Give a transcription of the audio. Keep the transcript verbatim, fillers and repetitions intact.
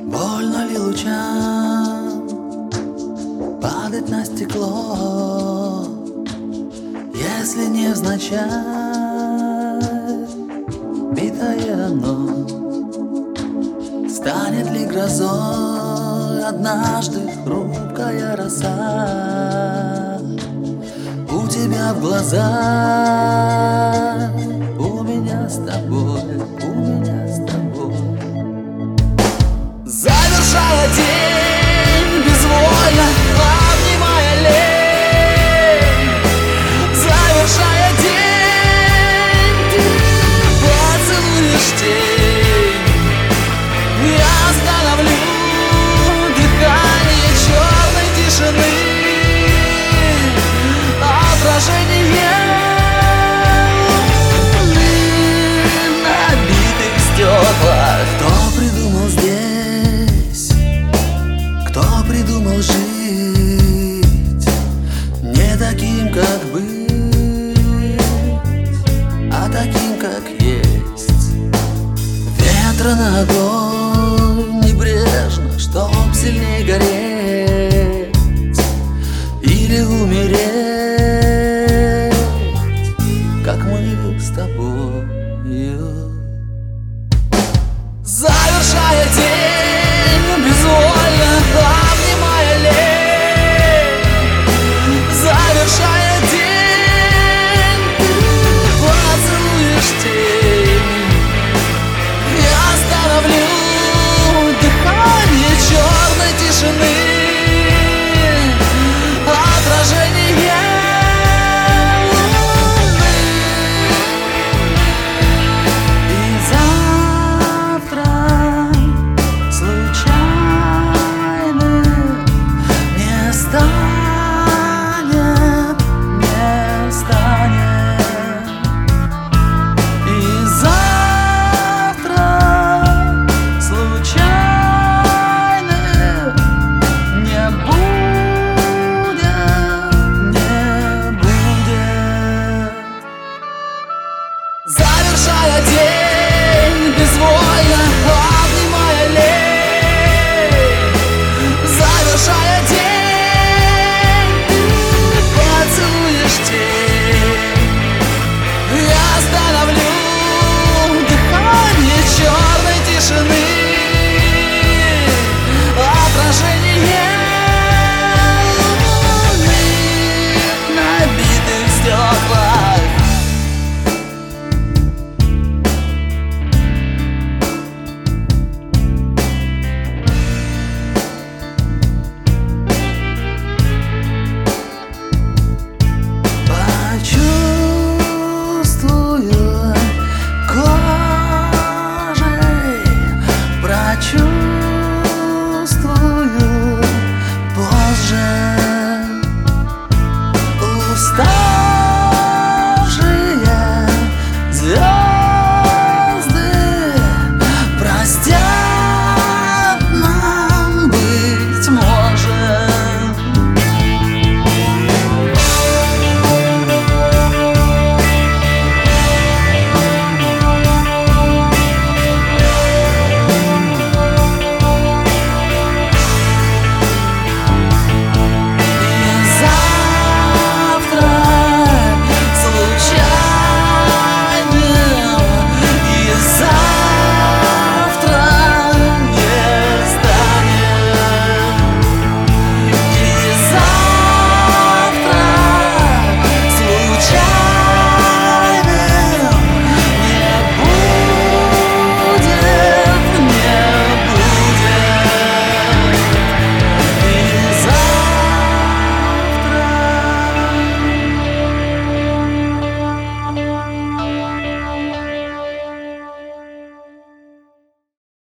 Больно ли лучам падать на стекло, если невзначай битое оно? Станет ли грозой однажды хрупкая роса у тебя в глазах, у меня с тобой, у меня с тобой? Завершая день безвольно, обнимая лень, завершая день, ты поцелуешь тень. Я остановлю дыхание черной тишины, отражение луны на битых стеклах. Кто придумал здесь, кто придумал жить не таким, как быть, а таким, как есть? Ветра на огонь небрежно, чтоб сильней гореть или умереть, как мы с тобою.